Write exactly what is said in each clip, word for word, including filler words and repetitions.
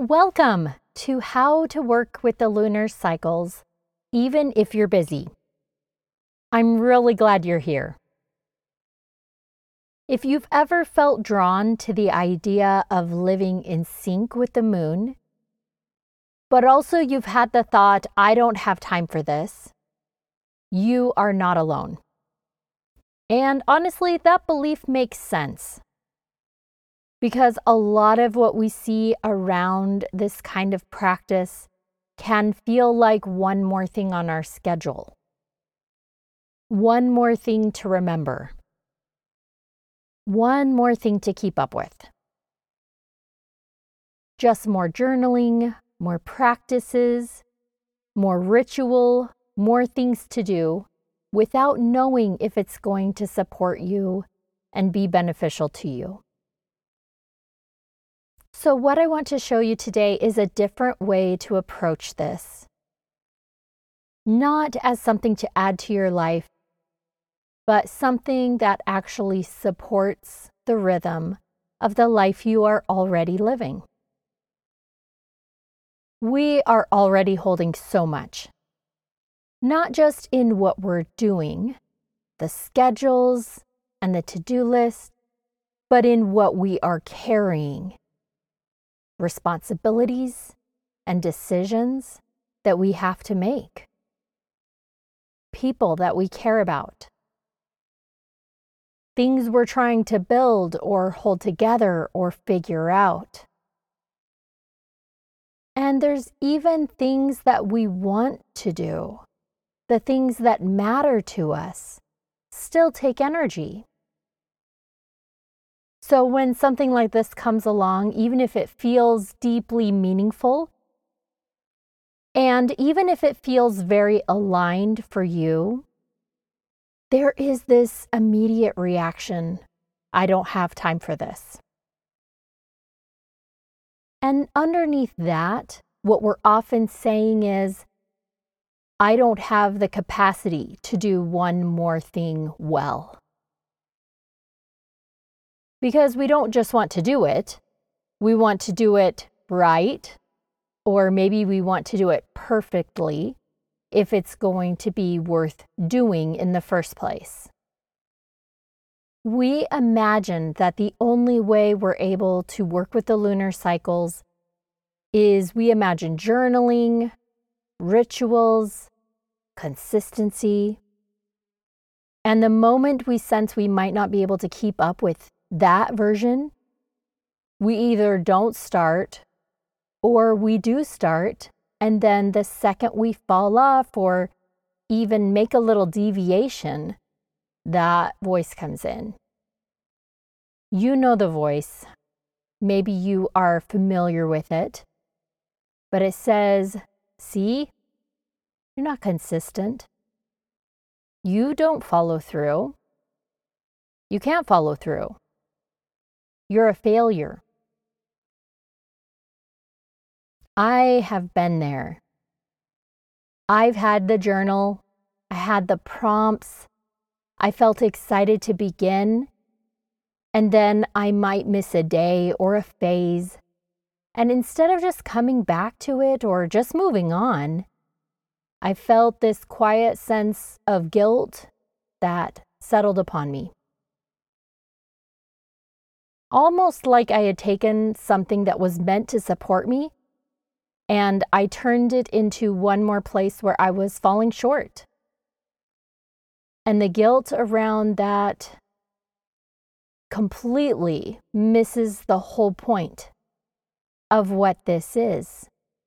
Welcome to How to Work with the Lunar Cycles, even if you're busy. I'm really glad you're here. If you've ever felt drawn to the idea of living in sync with the moon, but also you've had the thought, I don't have time for this, you are not alone. And honestly, that belief makes sense. Because a lot of what we see around this kind of practice can feel like one more thing on our schedule. One more thing to remember. One more thing to keep up with. Just more journaling, more practices, more ritual, more things to do without knowing if it's going to support you and be beneficial to you. So what I want to show you today is a different way to approach this. Not as something to add to your life, but something that actually supports the rhythm of the life you are already living. We are already holding so much, not just in what we're doing, the schedules and the to-do list, but in what we are carrying. Responsibilities and decisions that we have to make. People that we care about. Things we're trying to build or hold together or figure out. And there's even things that we want to do. The things that matter to us still take energy. So when something like this comes along, even if it feels deeply meaningful, and even if it feels very aligned for you, there is this immediate reaction, I don't have time for this. And underneath that, what we're often saying is, I don't have the capacity to do one more thing well. Because we don't just want to do it, we want to do it right, or maybe we want to do it perfectly if it's going to be worth doing in the first place. We imagine that the only way we're able to work with the lunar cycles is we imagine journaling, rituals, consistency, and the moment we sense we might not be able to keep up with that version, we either don't start or we do start, and then the second we fall off or even make a little deviation, that voice comes in. You know the voice. Maybe you are familiar with it, but it says, see, you're not consistent. You don't follow through. You can't follow through. You're a failure. I have been there. I've had the journal. I had the prompts. I felt excited to begin. And then I might miss a day or a phase. And instead of just coming back to it or just moving on, I felt this quiet sense of guilt that settled upon me. Almost like I had taken something that was meant to support me, and I turned it into one more place where I was falling short. And the guilt around that completely misses the whole point of what this is.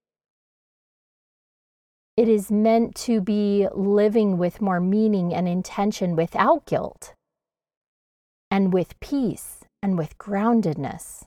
It is meant to be living with more meaning and intention without guilt, and with peace. And with groundedness.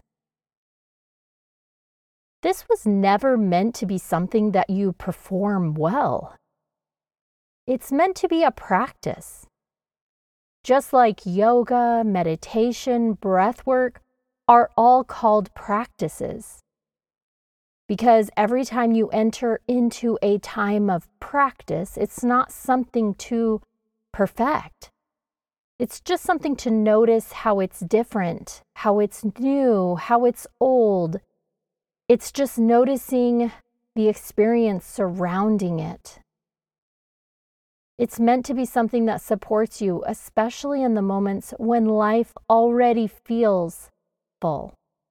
This was never meant to be something that you perform well. It's meant to be a practice. Just like yoga, meditation, breath work are all called practices. Because every time you enter into a time of practice, it's not something to perfect. It's just something to notice how it's different, how it's new, how it's old, It's just noticing the experience surrounding it. It's meant to be something that supports you, especially in the moments when life already feels full.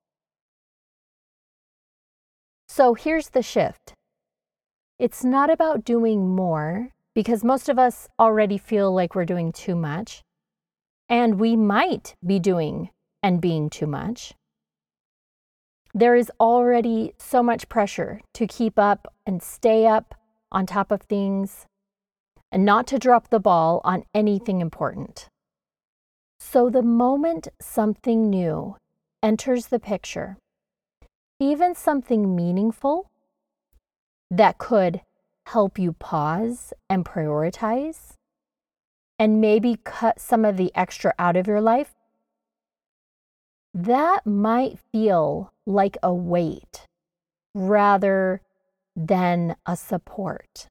So here's the shift. It's not about doing more, because most of us already feel like we're doing too much, and we might be doing and being too much. There is already so much pressure to keep up and stay up on top of things, and not to drop the ball on anything important. So the moment something new enters the picture, even something meaningful that could help you pause and prioritize, and maybe cut some of the extra out of your life, that might feel like a weight rather than a support.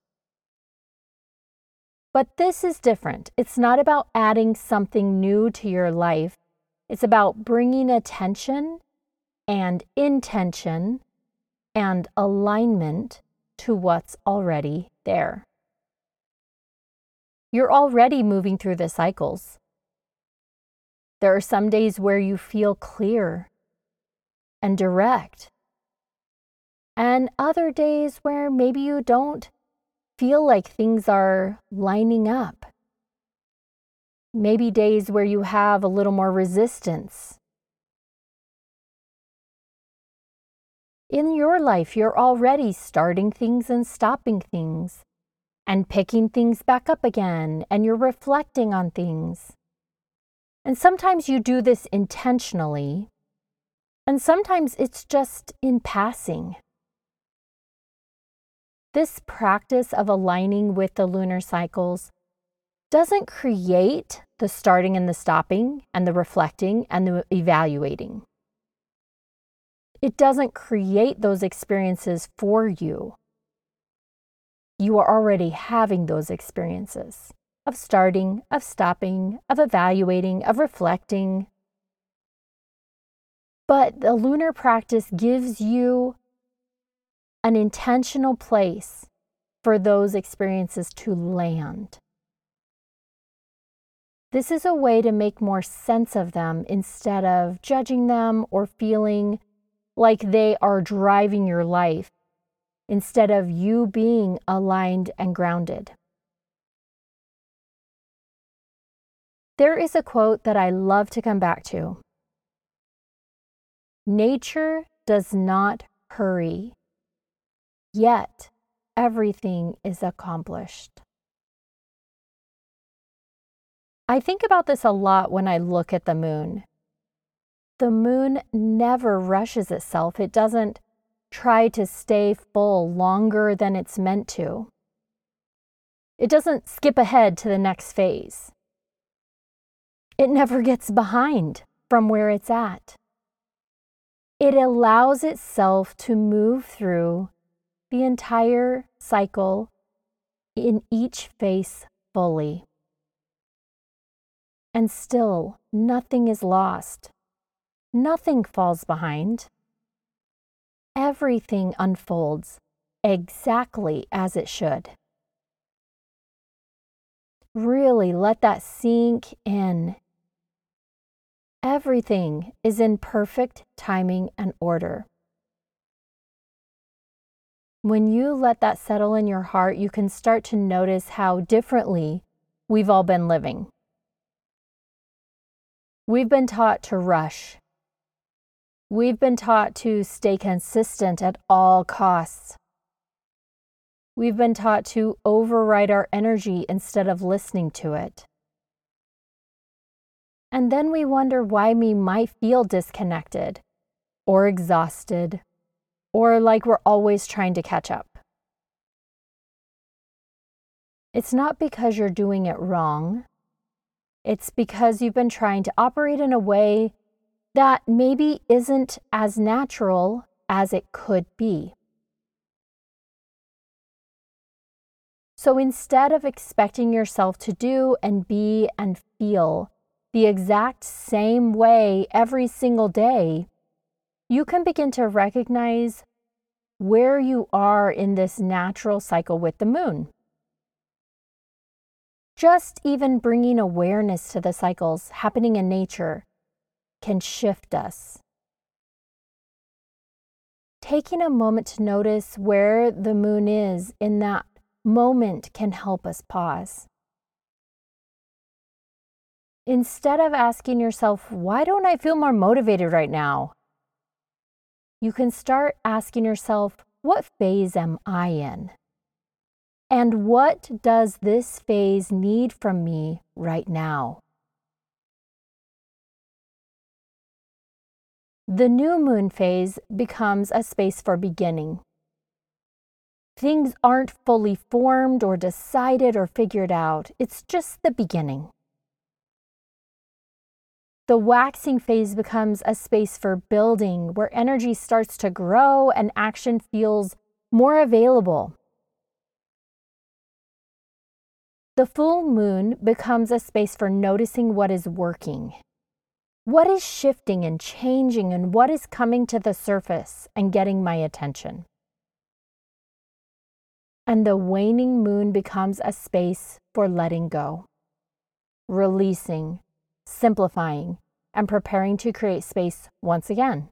But this is different. It's not about adding something new to your life. It's about bringing attention and intention and alignment to what's already there. You're already moving through the cycles. There are some days where you feel clear and direct, and other days where maybe you don't feel like things are lining up. Maybe days where you have a little more resistance. In your life, you're already starting things and stopping things and picking things back up again, and you're reflecting on things. And sometimes you do this intentionally, and sometimes it's just in passing. This practice of aligning with the lunar cycles doesn't create the starting and the stopping and the reflecting and the evaluating. It doesn't create those experiences for you. You are already having those experiences of starting, of stopping, of evaluating, of reflecting. But the lunar practice gives you an intentional place for those experiences to land. This is a way to make more sense of them instead of judging them or feeling like they are driving your life, instead of you being aligned and grounded. There is a quote that I love to come back to. Nature does not hurry, yet everything is accomplished. I think about this a lot when I look at the moon. The moon never rushes itself. It doesn't try to stay full longer than it's meant to. It doesn't skip ahead to the next phase. It never gets behind from where it's at. It allows itself to move through the entire cycle in each phase fully. And still, nothing is lost. Nothing falls behind. Everything unfolds exactly as it should. Really let that sink in. Everything is in perfect timing and order. When you let that settle in your heart, you can start to notice how differently we've all been living. We've been taught to rush. We've been taught to stay consistent at all costs. We've been taught to override our energy instead of listening to it. And then we wonder why we might feel disconnected or exhausted or like we're always trying to catch up. It's not because you're doing it wrong. It's because you've been trying to operate in a way that maybe isn't as natural as it could be. So instead of expecting yourself to do and be and feel the exact same way every single day, you can begin to recognize where you are in this natural cycle with the moon. Just even bringing awareness to the cycles happening in nature can shift us. Taking a moment to notice where the moon is in that moment can help us pause. Instead of asking yourself, why don't I feel more motivated right now? You can start asking yourself, what phase am I in? And what does this phase need from me right now? The new moon phase becomes a space for beginning. Things aren't fully formed or decided or figured out. It's just the beginning. The waxing phase becomes a space for building, where energy starts to grow and action feels more available. The full moon becomes a space for noticing what is working. What is shifting and changing, and what is coming to the surface and getting my attention? And the waning moon becomes a space for letting go, releasing, simplifying, and preparing to create space once again.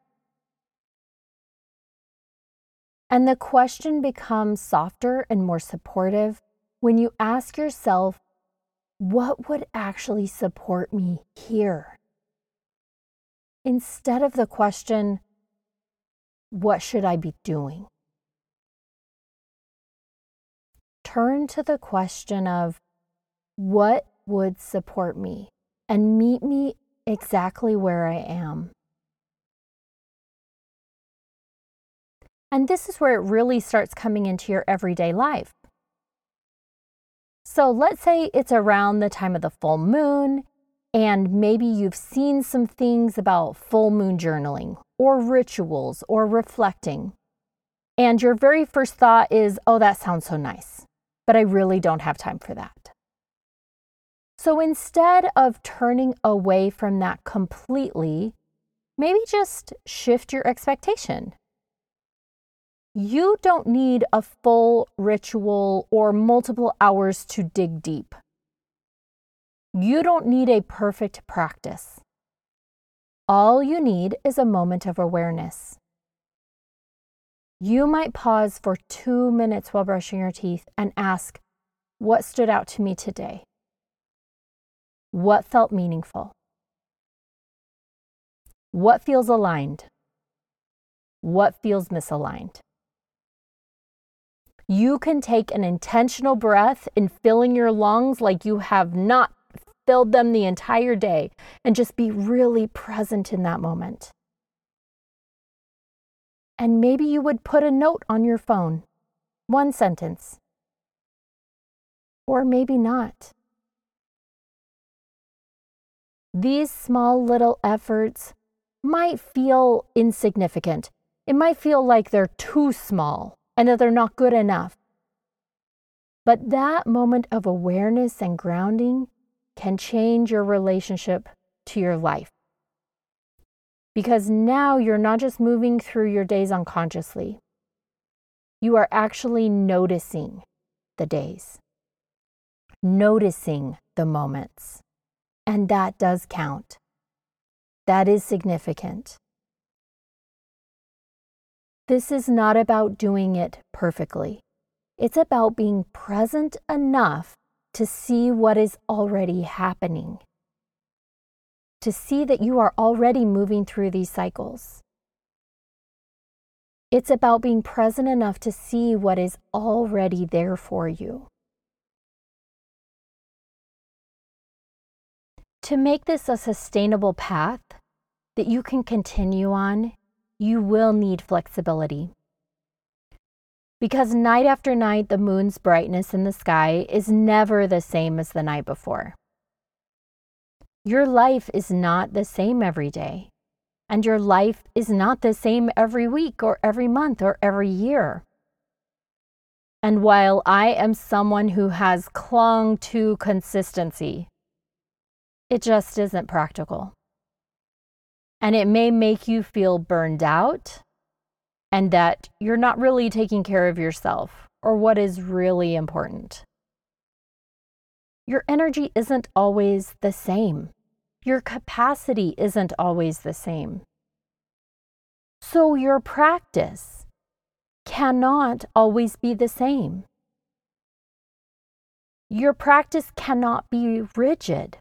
And the question becomes softer and more supportive when you ask yourself, what would actually support me here? Instead of the question, what should I be doing? Turn to the question of, what would support me and meet me exactly where I am? And this is where it really starts coming into your everyday life. So let's say it's around the time of the full moon, and maybe you've seen some things about full moon journaling or rituals or reflecting. And your very first thought is, oh, that sounds so nice, but I really don't have time for that. So instead of turning away from that completely, maybe just shift your expectation. You don't need a full ritual or multiple hours to dig deep. You don't need a perfect practice. All you need is a moment of awareness. You might pause for two minutes while brushing your teeth and ask, what stood out to me today? What felt meaningful? What feels aligned? What feels misaligned? You can take an intentional breath in filling your lungs like you have not filled them the entire day, and just be really present in that moment. And maybe you would put a note on your phone, one sentence, or maybe not. These small little efforts might feel insignificant. It might feel like they're too small and that they're not good enough. But that moment of awareness and grounding can change your relationship to your life. Because now you're not just moving through your days unconsciously. You are actually noticing the days, noticing the moments. And that does count. That is significant. This is not about doing it perfectly. It's about being present enough to see what is already happening, to see that you are already moving through these cycles. It's about being present enough to see what is already there for you. To make this a sustainable path that you can continue on, you will need flexibility. Because night after night, the moon's brightness in the sky is never the same as the night before. Your life is not the same every day, and your life is not the same every week or every month or every year. And while I am someone who has clung to consistency, it just isn't practical. And it may make you feel burned out, and that you're not really taking care of yourself or what is really important. Your energy isn't always the same. Your capacity isn't always the same. So your practice cannot always be the same. Your practice cannot be rigid.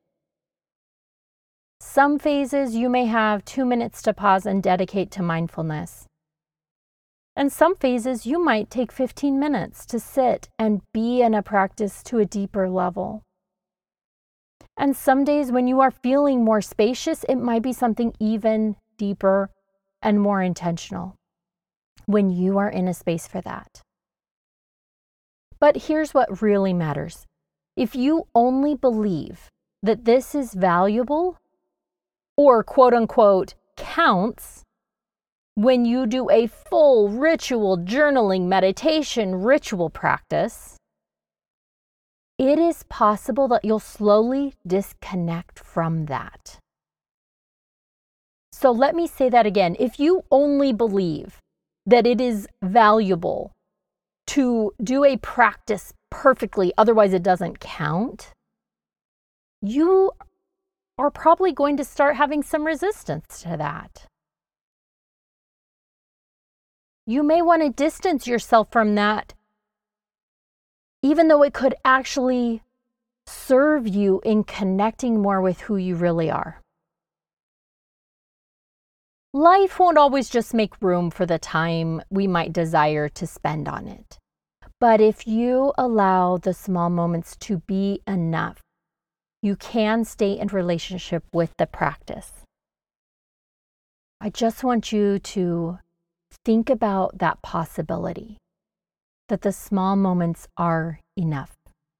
Some phases you may have two minutes to pause and dedicate to mindfulness. And some phases you might take fifteen minutes to sit and be in a practice to a deeper level. And some days when you are feeling more spacious, it might be something even deeper and more intentional when you are in a space for that. But here's what really matters. If you only believe that this is valuable or quote unquote counts when you do a full ritual journaling meditation ritual practice, it is possible that you'll slowly disconnect from that. So let me say that again. If you only believe that it is valuable to do a practice perfectly, otherwise it doesn't count, you are probably going to start having some resistance to that. You may want to distance yourself from that, even though it could actually serve you in connecting more with who you really are. Life won't always just make room for the time we might desire to spend on it. But if you allow the small moments to be enough, you can stay in relationship with the practice. I just want you to think about that possibility, that the small moments are enough.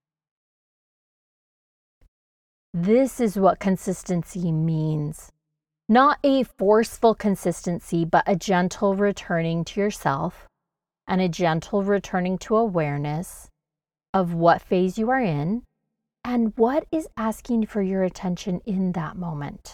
This is what consistency means. Not a forceful consistency, but a gentle returning to yourself and a gentle returning to awareness of what phase you are in and what is asking for your attention in that moment.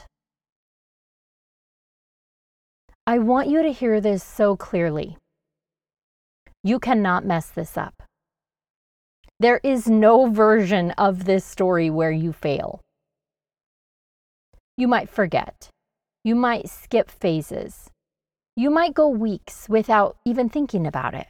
I want you to hear this so clearly. You cannot mess this up. There is no version of this story where you fail. You might forget. You might skip phases. You might go weeks without even thinking about it.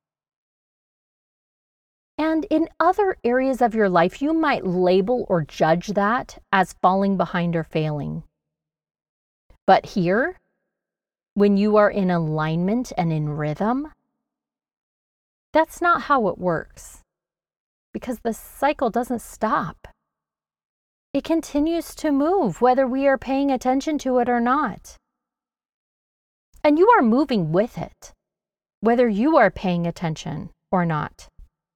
And in other areas of your life, you might label or judge that as falling behind or failing. But here, when you are in alignment and in rhythm, that's not how it works, because the cycle doesn't stop. It continues to move whether we are paying attention to it or not. And you are moving with it, whether you are paying attention or not.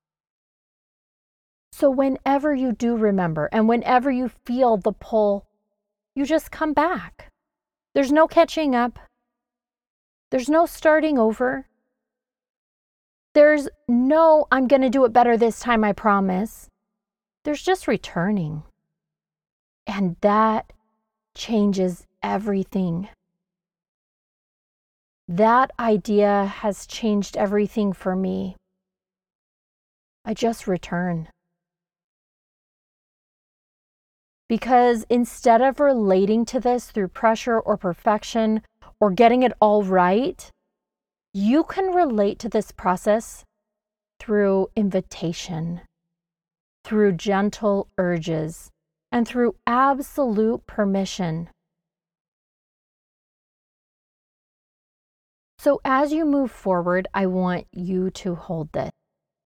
So whenever you do remember and whenever you feel the pull, you just come back. There's no catching up. There's no starting over. There's no, I'm going to do it better this time, I promise. There's just returning. And that changes everything. That idea has changed everything for me. I just return. Because instead of relating to this through pressure or perfection or getting it all right, you can relate to this process through invitation, through gentle urges, and through absolute permission. So as you move forward, I want you to hold this.